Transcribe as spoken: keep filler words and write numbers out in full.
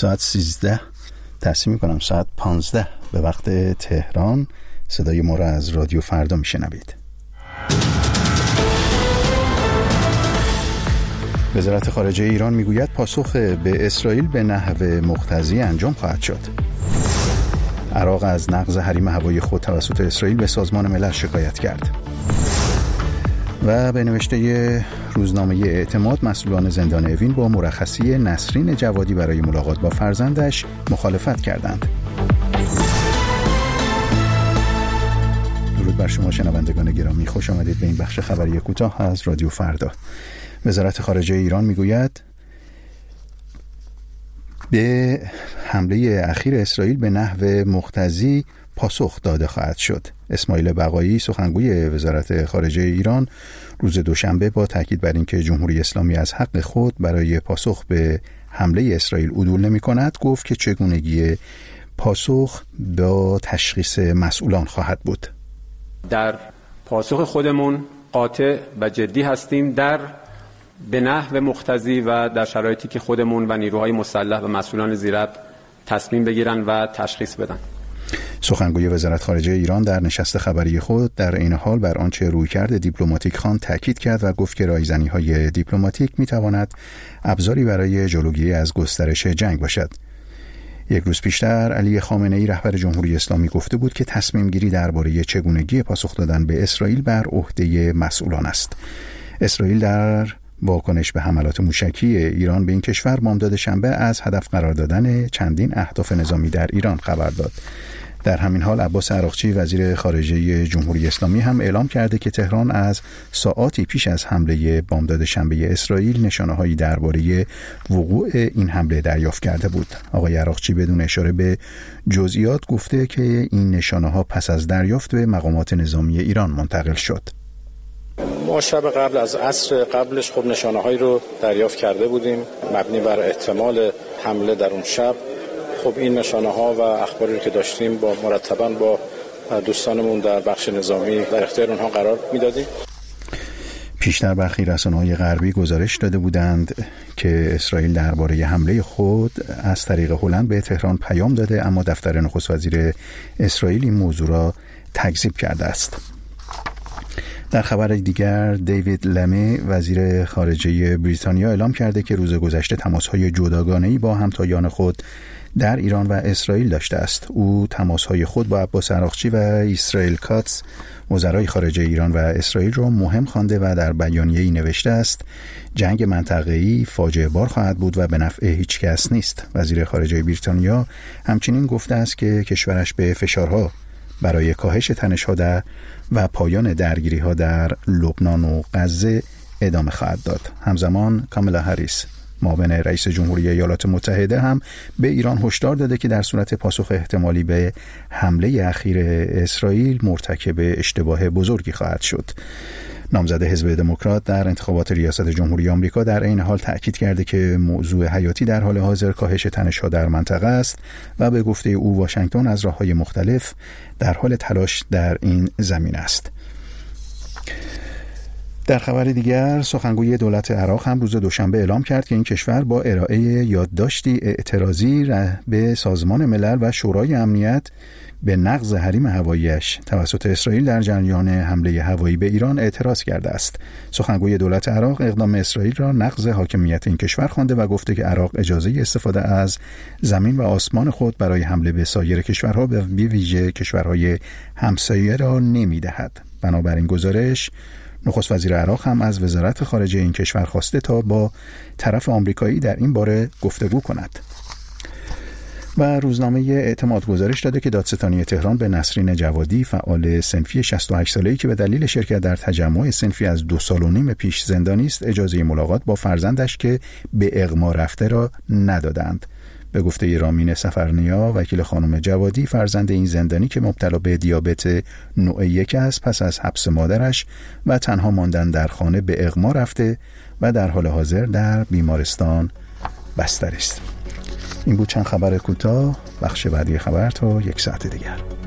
ساعت سیزده تصمیم میکنم ساعت پانزده به وقت تهران. صدای ما را از رادیو فردا میشنوید. وزارت خارجه ایران میگوید پاسخ به اسرائیل به نحو مقتضی انجام خواهد شد. عراق از نقض حریم هوایی خود توسط اسرائیل به سازمان ملل شکایت کرد. و به نوشته روزنامه اعتماد مسئولان زندان اوین با مرخصی نسرین جوادی برای ملاقات با فرزندش مخالفت کردند. درود بر شما شنوندگان گرامی، خوش آمدید به این بخش خبری کوتاه از رادیو فردا. وزارت خارجه ایران میگوید به حمله اخیر اسرائیل به نحو مقتضی پاسخ داده خواهد شد. اسماعیل بقایی سخنگوی وزارت خارجه ایران روز دوشنبه با تاکید بر اینکه جمهوری اسلامی از حق خود برای پاسخ به حمله اسرائیل عدول نمی کند گفت که چگونگی پاسخ با تشخیص مسئولان خواهد بود. در پاسخ خودمون قاطع و جدی هستیم در به نحو مقتضی و در شرایطی که خودمون و نیروهای مسلح و مسئولان زیربط تصمیم بگیرن و تشخیص بدن. سخنگوی وزارت خارجه ایران در نشست خبری خود در این حال بر آنچه رویکرد دیپلماتیک خوان تاکید کرد و گفت که رایزنی‌های دیپلماتیک می‌تواند ابزاری برای جلوگیری از گسترش جنگ باشد. یک روز پیشتر علی خامنه‌ای رهبر جمهوری اسلامی گفته بود که تصمیم گیری درباره چگونگی پاسخ دادن به اسرائیل بر عهده مسئولان است. اسرائیل در واکنش به حملات موشکی ایران به این کشور بامداد شنبه از هدف قرار دادن چندین اهداف نظامی در ایران خبر داد. در همین حال عباس عراقچی وزیر خارجه جمهوری اسلامی هم اعلام کرده که تهران از ساعاتی پیش از حمله بامداد شنبه اسرائیل نشانه‌هایی درباره وقوع این حمله دریافت کرده بود. آقای عراقچی بدون اشاره به جزئیات گفته که این نشانه‌ها پس از دریافت به مقامات نظامی ایران منتقل شد. ما شب قبل از عصر قبلش خب نشانه‌هایی رو دریافت کرده بودیم مبنی بر احتمال حمله در اون شب. خب این نشانه‌ها و اخباری که داشتیم با مرتباً با دوستانمون در بخش نظامی در اختیار اونها قرار میدادیم. پیشتر برخی رسانه‌های غربی گزارش داده بودند که اسرائیل درباره حمله خود از طریق هلند به تهران پیام داده، اما دفتر نخست وزیر اسرائیل این موضوع را تکذیب کرده است. در خبر دیگر دیوید لمی وزیر خارجه بریتانیا اعلام کرده که روز گذشته تماس‌های جداگانه‌ای با همتایان خود در ایران و اسرائیل داشته است. او تماس‌های خود با عباس عراقچی و اسرائیل کاتس وزرای خارجه ایران و اسرائیل را مهم خوانده و در بیانیه‌ای نوشته است جنگ منطقه‌ای فاجعه بار خواهد بود و به نفع هیچ کس نیست. وزیر خارجه بریتانیا همچنین گفته است که کشورش به فشارها برای کاهش تنش‌ها در و پایان درگیری‌ها در لبنان و غزه ادامه خواهد داد. همزمان کامالا هریس معاون رئیس جمهوری ایالات متحده هم به ایران هشدار داده که در صورت پاسخ احتمالی به حمله اخیر اسرائیل مرتکب اشتباه بزرگی خواهد شد. نامزد حزب دموکرات در انتخابات ریاست جمهوری آمریکا در این حال تأکید کرده که موضوع حیاتی در حال حاضر کاهش تنش‌ها در منطقه است و به گفته او واشنگتن از راه‌های مختلف در حال تلاش در این زمینه است. در خبر دیگر سخنگوی دولت عراق هم روز دوشنبه اعلام کرد که این کشور با ارائه یادداشتی اعتراضی به سازمان ملل و شورای امنیت به نقض حریم هواییش توسط اسرائیل در جریان حمله هوایی به ایران اعتراض کرده است. سخنگوی دولت عراق اقدام اسرائیل را نقض حاکمیت این کشور خوانده و گفته که عراق اجازه استفاده از زمین و آسمان خود برای حمله به سایر کشورها به ویژه کشورهای همسایه را نمی‌دهد. بنابراین گزارش نخست وزیر عراق هم از وزارت خارجه این کشور خواسته تا با طرف آمریکایی در این باره گفتگو کند. و روزنامه اعتماد گزارش داده که دادستانی تهران به نسرین جوادی فعال صنفی شصت و هشت ساله‌ای که به دلیل شرکت در تجمع صنفی از دو سال و نیم پیش زندانی است اجازه ملاقات با فرزندش که به اغما رفته را ندادند. به گفته رامین سفرنیا وکیل خانم جوادی، فرزند این زندانی که مبتلا به دیابت نوع یک است پس از حبس مادرش و تنها ماندن در خانه به اغما رفته و در حال حاضر در بیمارستان بستری است. این بود چند خبر کوتاه. بخش بعدی خبر تا یک ساعت دیگر.